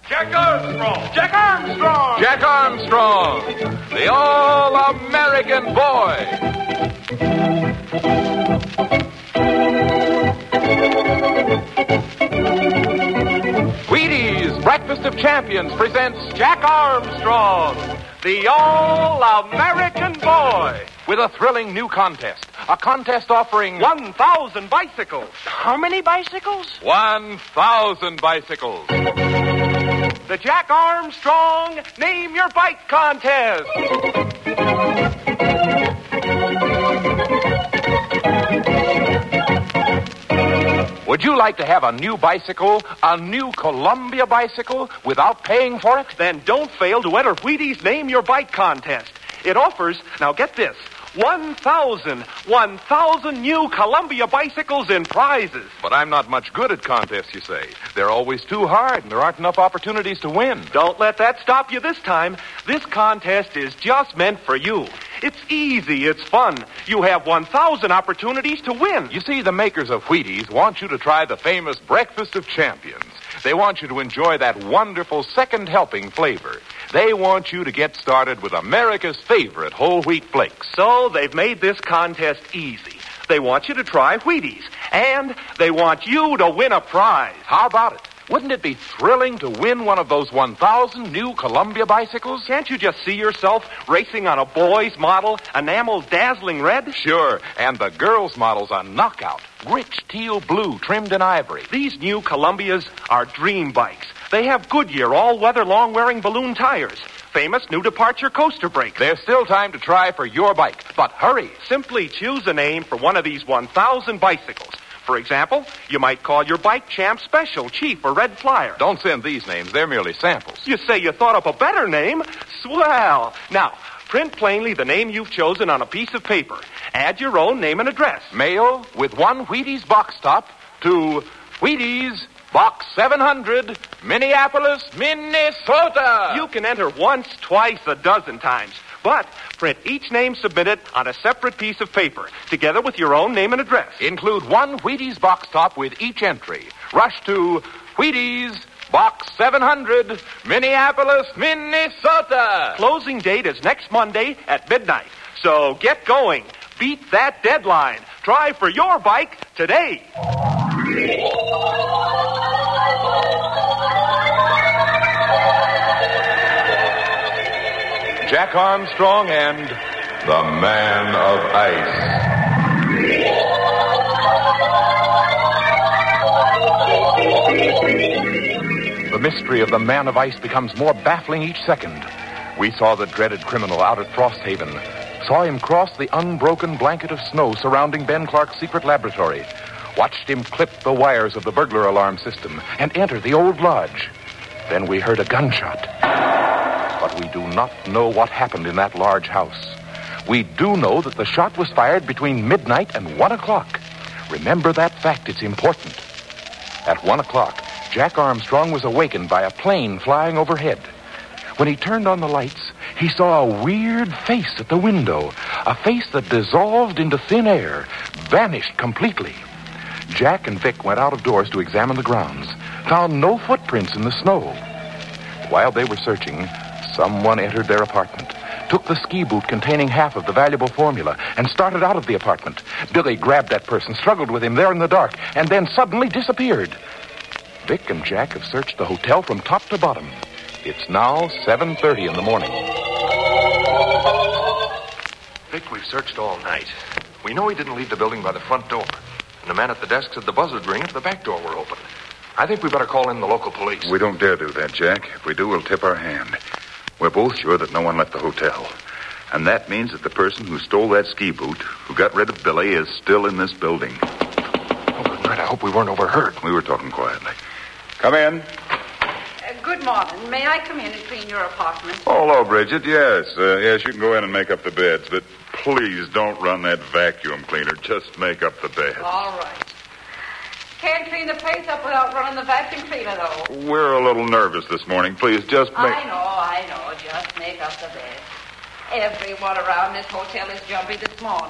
Jack Armstrong. Jack Armstrong. Jack Armstrong, the All-American Boy. Wheaties Breakfast of Champions presents Jack Armstrong, the All-American Boy. with a thrilling new contest. A contest offering 1,000 bicycles. How many bicycles? 1,000 bicycles. The Jack Armstrong Name Your Bike Contest. Would you like to have a new bicycle, a new Columbia bicycle, without paying for it? Then don't fail to enter Wheaties Name Your Bike Contest. It offers, now get this, 1,000 new Columbia bicycles in prizes. But I'm not much good at contests, you say. They're always too hard, and there aren't enough opportunities to win. Don't let that stop you this time. This contest is just meant for you. It's easy. It's fun. You have 1,000 opportunities to win. You see, the makers of Wheaties want you to try the famous Breakfast of Champions. They want you to enjoy that wonderful second helping flavor. They want you to get started with America's favorite whole wheat flakes. So they've made this contest easy. They want you to try Wheaties, and they want you to win a prize. How about it? Wouldn't it be thrilling to win one of those 1,000 new Columbia bicycles? Can't you just see yourself racing on a boy's model, enameled dazzling red? Sure, and the girls' model's a knockout, rich teal blue trimmed in ivory. These new Columbias are dream bikes. They have Goodyear all-weather long-wearing balloon tires, famous new departure coaster brakes. There's still time to try for your bike, but hurry. Simply choose a name for one of these 1,000 bicycles. For example, you might call your bike Champ Special, Chief, or Red Flyer. Don't send these names. They're merely samples. You say you thought up a better name? Swell. Now, print plainly the name you've chosen on a piece of paper. Add your own name and address. Mail with one Wheaties box top to Wheaties, Box 700, Minneapolis, Minnesota. You can enter once, twice, a dozen times. But print each name submitted on a separate piece of paper, together with your own name and address. Include one Wheaties box top with each entry. Rush to Wheaties, Box 700, Minneapolis, Minnesota. Closing date is next Monday at midnight. So get going. Beat that deadline. Try for your bike today. Jack Armstrong and the Man of Ice. The mystery of the Man of Ice becomes more baffling each second. We saw the dreaded criminal out at Frosthaven, saw him cross the unbroken blanket of snow surrounding Ben Clark's secret laboratory, watched him clip the wires of the burglar alarm system and enter the old lodge. Then we heard a gunshot. But we do not know what happened in that large house. We do know that the shot was fired between midnight and 1 o'clock. Remember that fact. It's important. At 1 o'clock, Jack Armstrong was awakened by a plane flying overhead. When he turned on the lights, he saw a weird face at the window, a face that dissolved into thin air, vanished completely. Jack and Vic went out of doors to examine the grounds, found no footprints in the snow. While they were searching, someone entered their apartment, took the ski boot containing half of the valuable formula, and started out of the apartment. Billy grabbed that person, struggled with him there in the dark, and then suddenly disappeared. Vic and Jack have searched the hotel from top to bottom. It's now 7:30 in the morning. Vic, we've searched all night. We know he didn't leave the building by the front door. And the man at the desk said the buzzer would ring if the back door were open. I think we better call in the local police. We don't dare do that, Jack. If we do, we'll tip our hand. We're both sure that no one left the hotel. And that means that the person who stole that ski boot, who got rid of Billy, is still in this building. Oh, good night. I hope we weren't overheard. We were talking quietly. Come in. Good morning. May I come in and clean your apartment? Oh, hello, Bridget. Yes. Yes, you can go in and make up the beds. But please don't run that vacuum cleaner. Just make up the beds. All right. Can't clean the place up without running the vacuum cleaner, though. We're a little nervous this morning. Please just make... I know. Just make up the bed. Everyone around this hotel is jumpy this morning.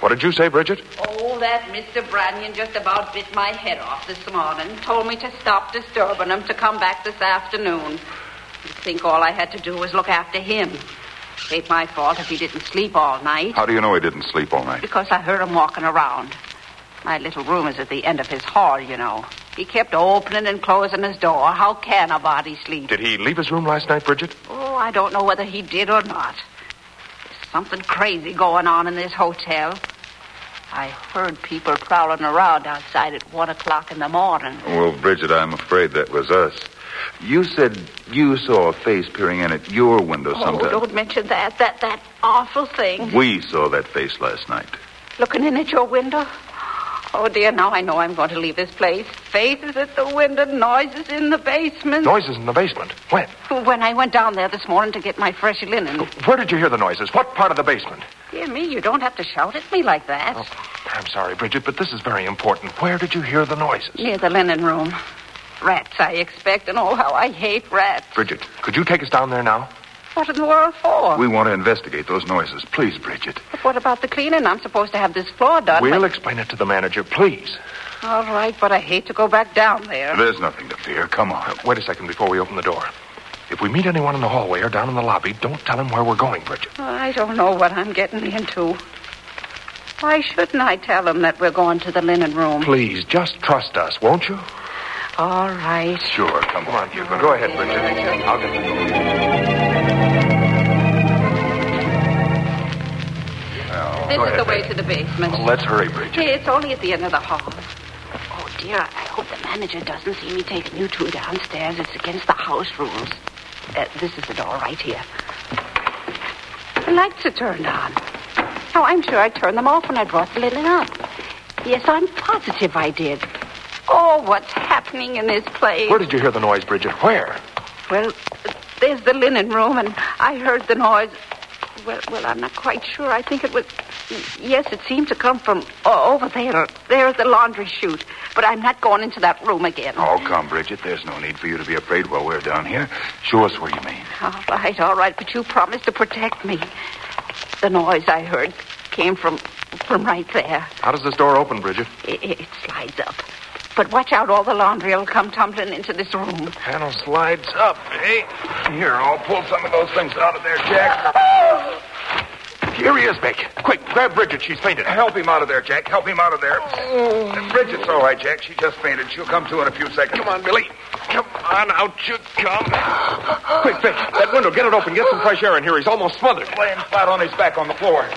What did you say, Bridget? Oh, that Mr. Brannion just about bit my head off this morning. Told me to stop disturbing him, to come back this afternoon. You'd think all I had to do was look after him. It ain't my fault if he didn't sleep all night. How do you know he didn't sleep all night? Because I heard him walking around. My little room is at the end of his hall, you know. He kept opening and closing his door. How can a body sleep? Did he leave his room last night, Bridget? Oh, I don't know whether he did or not. There's something crazy going on in this hotel. I heard people prowling around outside at 1 o'clock in the morning. Well, Bridget, I'm afraid that was us. You said you saw a face peering in at your window sometime. Oh, don't mention that. That awful thing. We saw that face last night. Looking in at your window? Oh, dear, now I know I'm going to leave this place. Faces at the window, noises in the basement. Noises in the basement? When? When I went down there this morning to get my fresh linen. Where did you hear the noises? What part of the basement? Dear me, you don't have to shout at me like that. Oh, I'm sorry, Bridget, but this is very important. Where did you hear the noises? Near the linen room. Rats, I expect, and oh, how I hate rats. Bridget, could you take us down there now? What in the world for? We want to investigate those noises. Please, Bridget. But what about the cleaning? I'm supposed to have this floor done. We'll explain it to the manager, please. All right, but I hate to go back down there. There's nothing to fear. Come on. Wait a second before we open the door. If we meet anyone in the hallway or down in the lobby, don't tell them where we're going, Bridget. I don't know what I'm getting into. Why shouldn't I tell them that we're going to the linen room? Please, just trust us, won't you? All right. Sure, come on. You go ahead, Bridget. I'll get the door. This is the way to the basement. Well, let's hurry, Bridget. It's only at the end of the hall. Oh, dear, I hope the manager doesn't see me taking you two downstairs. It's against the house rules. This is the door right here. The lights are turned on. Oh, I'm sure I turned them off when I brought the linen up. Yes, I'm positive I did. Oh, what's happening in this place? Where did you hear the noise, Bridget? Where? Well, there's the linen room, and I heard the noise. Well, I'm not quite sure. I think it was... Yes, it seemed to come from over there. There's the laundry chute. But I'm not going into that room again. Oh, come, Bridget. There's no need for you to be afraid while we're down here. Show us where you mean. All right. But you promised to protect me. The noise I heard came from right there. How does this door open, Bridget? It slides up. But watch out, all the laundry will come tumbling into this room. The panel slides up, eh? Here, I'll pull some of those things out of there, Jack. Here he is, Vic. Quick, grab Bridget. She's fainted. Help him out of there, Jack. Help him out of there. Bridget's all right, Jack. She just fainted. She'll come to in a few seconds. Come on, Billy. Come on, out you come. Quick, Vic, that window, get it open. Get some fresh air in here. He's almost smothered. Laying flat on his back on the floor.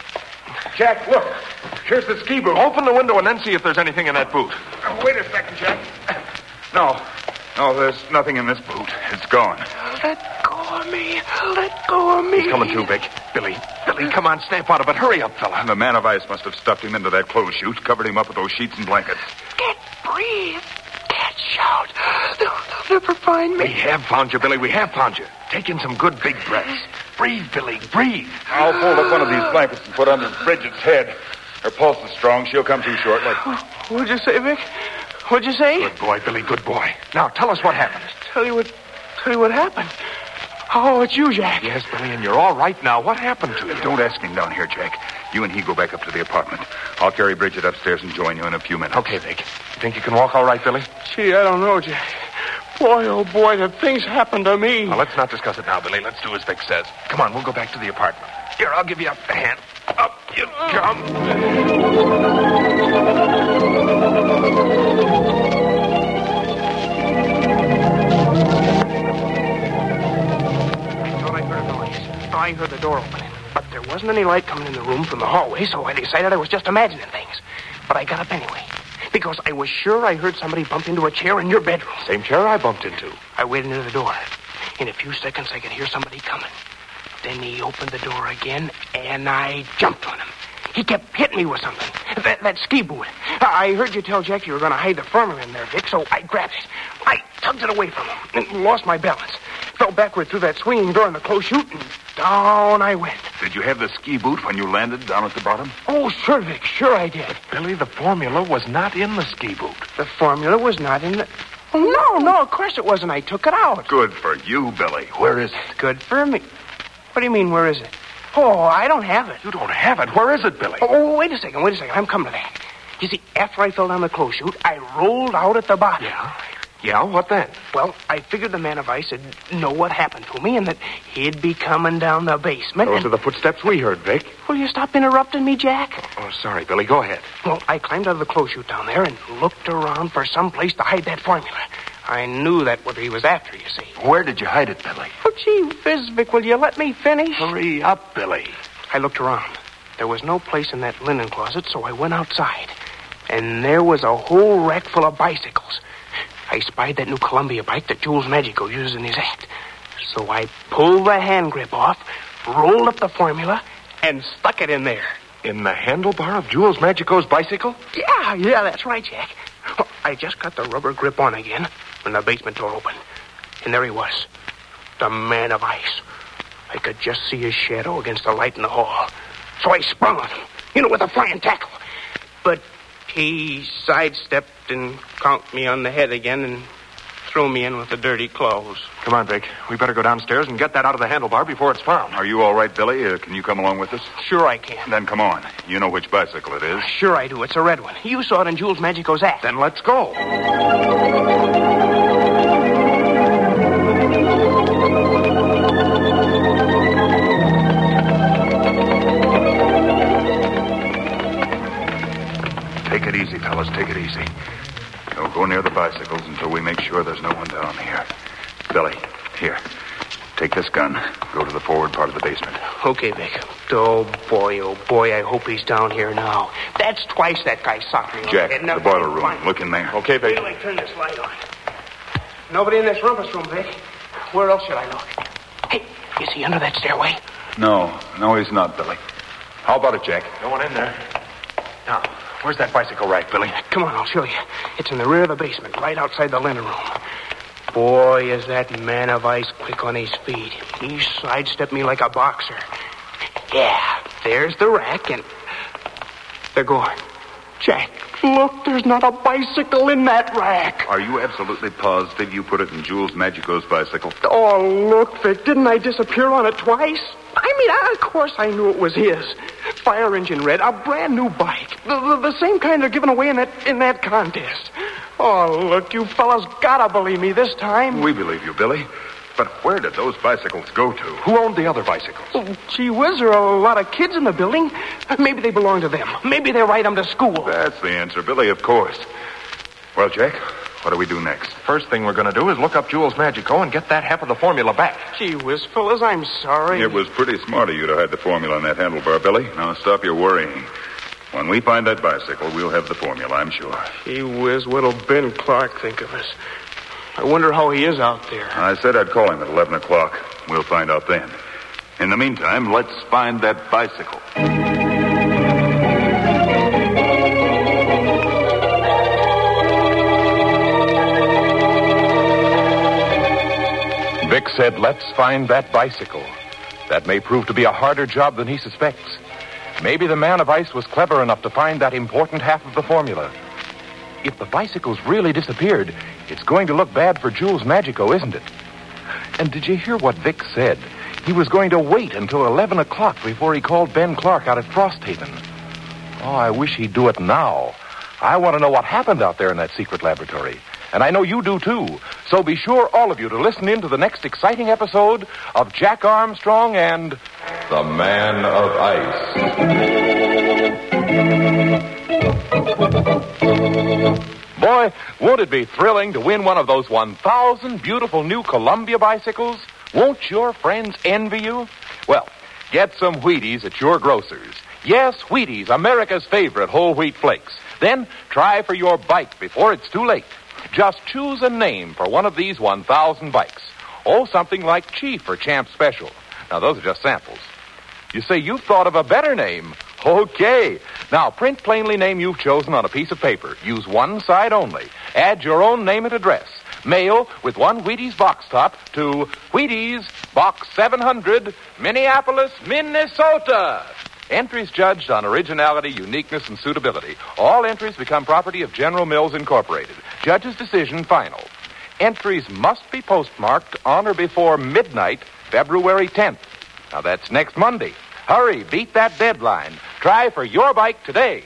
Jack, look. Here's the ski boot. Open the window and then see if there's anything in that boot. Wait a second, Jack. No, there's nothing in this boot. It's gone. Let go of me. Let go of me. He's coming to, Vic. Billy, come on, snap out of it. Hurry up, fella. The man of ice must have stuffed him into that clothes chute, covered him up with those sheets and blankets. Can't breathe. Can't shout. They'll never find me. We have found you, Billy. We have found you. Take in some good big breaths. Breathe, Billy. Breathe. I'll fold up one of these blankets and put under Bridget's head. Her pulse is strong. She'll come to shortly. What'd you say, Vic? What'd you say? Good boy, Billy. Good boy. Now, tell us what happened. Tell you what happened. Oh, it's you, Jack. Yes, Billy, and you're all right now. What happened to you? Don't ask him down here, Jack. You and he go back up to the apartment. I'll carry Bridget upstairs and join you in a few minutes. Okay, Vic. You think you can walk all right, Billy? Gee, I don't know, Jack. Boy, oh boy, the things happened to me. Now, let's not discuss it now, Billy. Let's do as Vic says. Come on, we'll go back to the apartment. Here, I'll give you a hand. Up you come. I heard the door opening, but there wasn't any light coming in the room from the hallway, so I decided I was just imagining things. But I got up anyway, because I was sure I heard somebody bump into a chair in your bedroom. Same chair I bumped into. I waited near the door. In a few seconds, I could hear somebody coming. Then he opened the door again, and I jumped on him. He kept hitting me with something. That ski boot. I heard you tell Jack you were going to hide the firmer in there, Vic, so I grabbed it. I tugged it away from him and lost my balance. Fell backward through that swinging door in the closed chute, and down I went. Did you have the ski boot when you landed down at the bottom? Oh, sure, Vic. Sure I did. Billy, the formula was not in the ski boot. The formula was not in the... Oh, no, of course it wasn't. I took it out. Good for you, Billy. Where is it? Good for me. What do you mean, where is it? Oh, I don't have it. You don't have it. Where is it, Billy? Oh, wait a second. I'm coming to that. You see, after I fell down the clothes chute, I rolled out at the bottom. Yeah, what then? Well, I figured the Man of Ice would know what happened to me and that he'd be coming down the basement. Those are the footsteps we heard, Vic. Will you stop interrupting me, Jack? Oh, sorry, Billy. Go ahead. Well, I climbed out of the clothes chute down there and looked around for some place to hide that formula. I knew that what he was after, you see. Where did you hide it, Billy? Oh, gee whiz, Vic, will you let me finish? Hurry up, Billy. I looked around. There was no place in that linen closet, so I went outside. And there was a whole rack full of bicycles. I spied that new Columbia bike that Jules Magico uses in his act. So I pulled the hand grip off, rolled up the formula, and stuck it in there. In the handlebar of Jules Magico's bicycle? Yeah, that's right, Jack. I just got the rubber grip on again when the basement door opened. And there he was, the Man of Ice. I could just see his shadow against the light in the hall. So I sprung on him, with a flying tackle. But he sidestepped and conked me on the head again and threw me in with the dirty clothes. Come on, Vic. We better go downstairs and get that out of the handlebar before it's found. Are you all right, Billy? Can you come along with us? Sure I can. Then come on. You know which bicycle it is. Sure I do. It's a red one. You saw it in Jules Magico's act. Then let's go. Take it easy, fellas. Take it easy. Don't go near the bicycles until we make sure there's no one down here. Billy, here. Take this gun. Go to the forward part of the basement. Okay, Vic. Oh, boy, I hope he's down here now. That's twice that guy socked me on Jack, the head. Now, the boiler room. fine. Look in there. Okay, Vic. Wait till I turn this light on. Nobody in this rumpus room, Vic. Where else should I look? Hey, is he under that stairway? No, he's not, Billy. How about it, Jack? No one in there. Now, where's that bicycle rack, Billy? Come on, I'll show you. It's in the rear of the basement, right outside the linen room. Boy, is that Man of Ice quick on his feet. He sidestepped me like a boxer. Yeah, there's the rack, and they're gone. Jack, look, there's not a bicycle in that rack. Are you absolutely positive you put it in Jules Magico's bicycle? Oh, look, Vic, didn't I disappear on it twice? Of course I knew it was his. Fire engine red, a brand new bike. The same kind they're giving away in that contest. Oh, look, you fellas gotta believe me this time. We believe you, Billy. But where did those bicycles go to? Who owned the other bicycles? Oh, gee whiz, there are a lot of kids in the building. Maybe they belong to them. Maybe they ride them to school. That's the answer, Billy, of course. Well, Jack, what do we do next? First thing we're going to do is look up Jules Magico and get that half of the formula back. Gee whiz, fellas, I'm sorry. It was pretty smart of you to hide the formula in that handlebar, Billy. Now stop your worrying. When we find that bicycle, we'll have the formula, I'm sure. Gee whiz, what'll Ben Clark think of us? I wonder how he is out there. I said I'd call him at 11 o'clock. We'll find out then. In the meantime, let's find that bicycle. Vic said, let's find that bicycle. That may prove to be a harder job than he suspects. Maybe the Man of Ice was clever enough to find that important half of the formula. If the bicycle's really disappeared, it's going to look bad for Jules Magico, isn't it? And did you hear what Vic said? He was going to wait until 11 o'clock before he called Ben Clark out at Frosthaven. Oh, I wish he'd do it now. I want to know what happened out there in that secret laboratory. And I know you do, too. So be sure, all of you, to listen in to the next exciting episode of Jack Armstrong and the Man of Ice. Boy, won't it be thrilling to win one of those 1,000 beautiful new Columbia bicycles? Won't your friends envy you? Well, get some Wheaties at your grocer's. Yes, Wheaties, America's favorite whole wheat flakes. Then try for your bike before it's too late. Just choose a name for one of these 1,000 bikes. Oh, something like Chief or Champ Special. Now, those are just samples. You say you've thought of a better name. Okay. Now, print plainly name you've chosen on a piece of paper. Use one side only. Add your own name and address. Mail with one Wheaties box top to Wheaties, Box 700, Minneapolis, Minnesota. Entries judged on originality, uniqueness, and suitability. All entries become property of General Mills Incorporated. Judge's decision final. Entries must be postmarked on or before midnight, February 10th. Now, that's next Monday. Hurry, beat that deadline. Try for your bike today.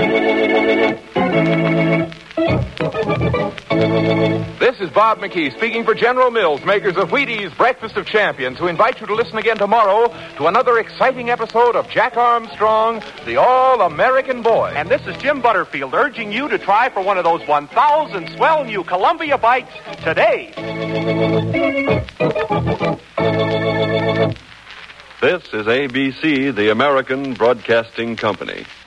This is Bob McKee speaking for General Mills, makers of Wheaties Breakfast of Champions, who invite you to listen again tomorrow to another exciting episode of Jack Armstrong, the All-American Boy. And this is Jim Butterfield urging you to try for one of those 1,000 swell new Columbia bikes today. This is ABC, the American Broadcasting Company.